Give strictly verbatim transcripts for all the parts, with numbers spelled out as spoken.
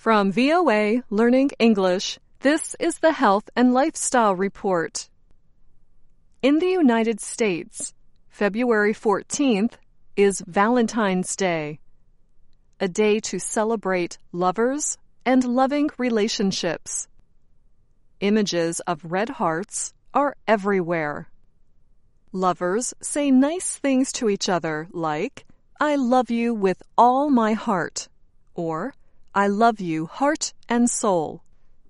From V O A Learning English, this is the Health and Lifestyle Report. In the United States, February fourteenth is Valentine's Day, a day to celebrate lovers and loving relationships. Images of red hearts are everywhere. Lovers say nice things to each other like, "I love you with all my heart," or "I love you heart and soul."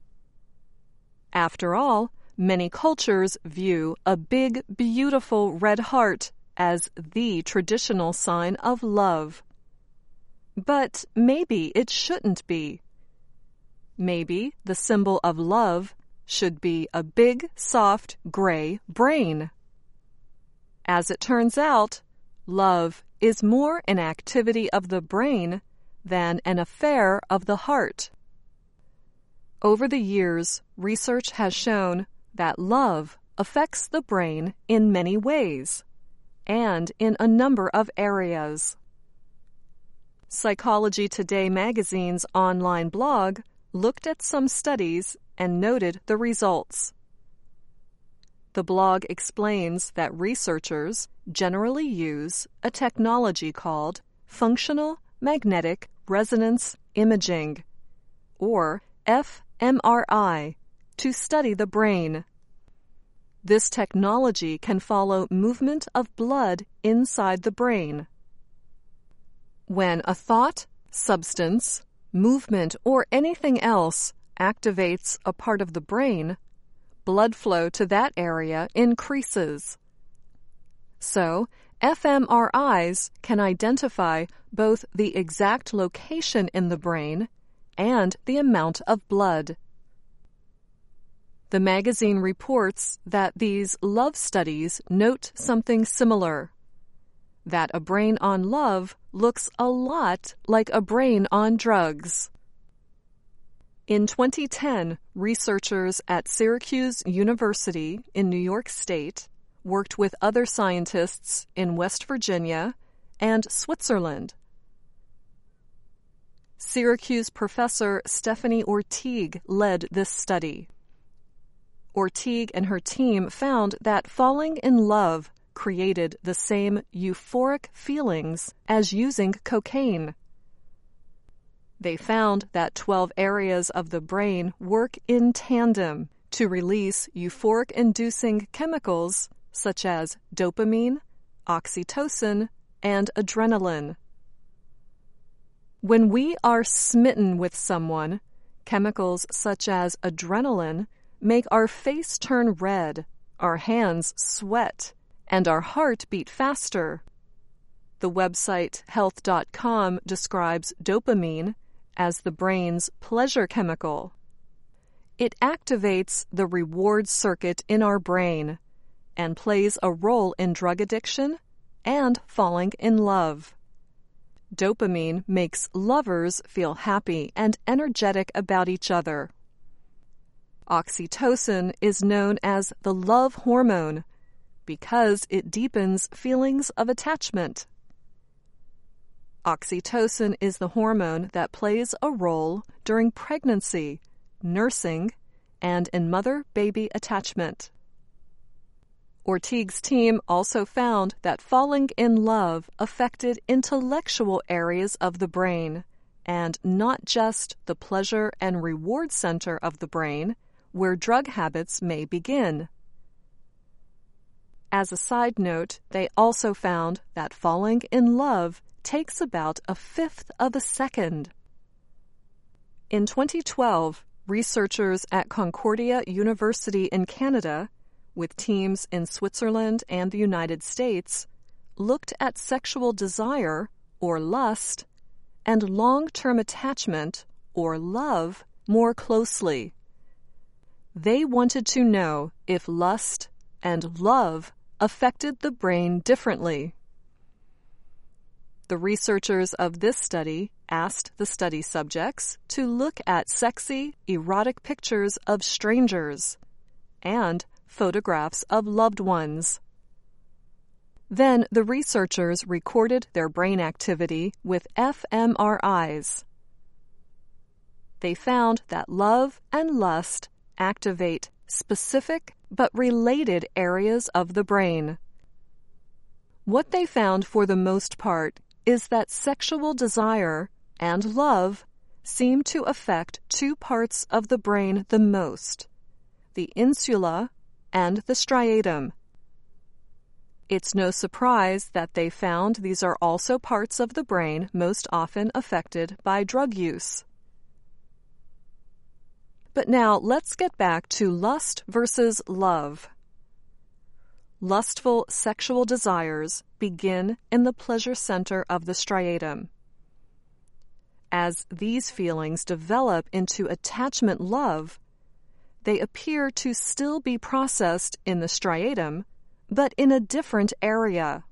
After all, many cultures view a big, beautiful red heart as the traditional sign of love. But maybe it shouldn't be. Maybe the symbol of love should be a big, soft, gray brain. As it turns out, love is more an activity of the brain than an affair of the heart. Over the years, research has shown that love affects the brain in many ways and in a number of areas. Psychology Today magazine's online blog looked at some studies and noted the results. The blog explains that researchers generally use a technology called functional magnetic resonance imaging, or F M R I, to study the brain. This technology can follow movement of blood inside the brain. When a thought, substance, movement, or anything else activates a part of the brain, blood flow to that area increases. So, F M R Is can identify both the exact location in the brain and the amount of blood. The magazine reports that these love studies note something similar, that a brain on love looks a lot like a brain on drugs. In twenty ten, researchers at Syracuse University in New York State worked with other scientists in West Virginia and Switzerland. Syracuse professor Stephanie Ortigue led this study. Ortigue and her team found that falling in love created the same euphoric feelings as using cocaine. They found that twelve areas of the brain work in tandem to release euphoric-inducing chemicals such as dopamine, oxytocin, and adrenaline. When we are smitten with someone, chemicals such as adrenaline make our face turn red, our hands sweat, and our heart beat faster. The website health dot com describes dopamine as the brain's pleasure chemical. It activates the reward circuit in our brain and plays a role in drug addiction and falling in love. Dopamine makes lovers feel happy and energetic about each other. Oxytocin is known as the love hormone because it deepens feelings of attachment. Oxytocin is the hormone that plays a role during pregnancy, nursing, and in mother-baby attachment. Ortigue's team also found that falling in love affected intellectual areas of the brain, and not just the pleasure and reward center of the brain, where drug habits may begin. As a side note, they also found that falling in love takes about a fifth of a second. In twenty twelve, researchers at Concordia University in Canada, with teams in Switzerland and the United States, looked at sexual desire, or lust, and long-term attachment, or love, more closely. They wanted to know if lust and love affected the brain differently. The researchers of this study asked the study subjects to look at sexy, erotic pictures of strangers and photographs of loved ones. Then the researchers recorded their brain activity with F M R Is. they found that love and lust activate specific but related areas of the brain. What they found for the most part is that sexual desire and love seem to affect two parts of the brain the most, the insula and the striatum. It's no surprise that they found these are also parts of the brain most often affected by drug use. But now let's get back to lust versus love. Lustful sexual desires begin in the pleasure center of the striatum. As these feelings develop into attachment love, they appear to still be processed in the striatum, but in a different area.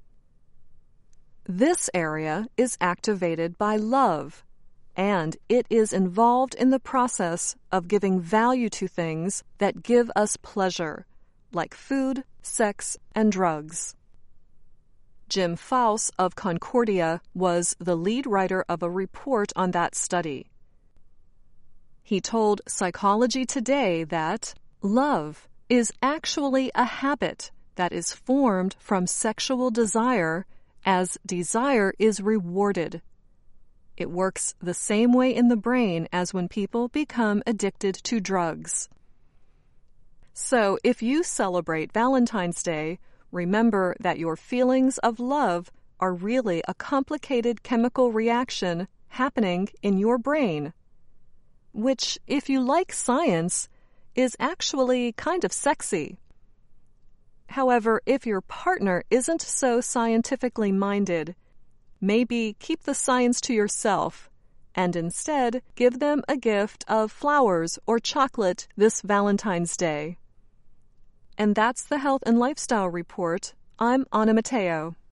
This area is activated by love, and it is involved in the process of giving value to things that give us pleasure, like food, sex, and drugs. Jim Faus of Concordia was the lead writer of a report on that study. He told Psychology Today that love is actually a habit that is formed from sexual desire as desire is rewarded. It works the same way in the brain as when people become addicted to drugs. So, if you celebrate Valentine's Day, remember that your feelings of love are really a complicated chemical reaction happening in your brain, which, if you like science, is actually kind of sexy. However, if your partner isn't so scientifically minded, maybe keep the science to yourself and instead give them a gift of flowers or chocolate this Valentine's Day. And that's the Health and Lifestyle Report. I'm Anna Matteo.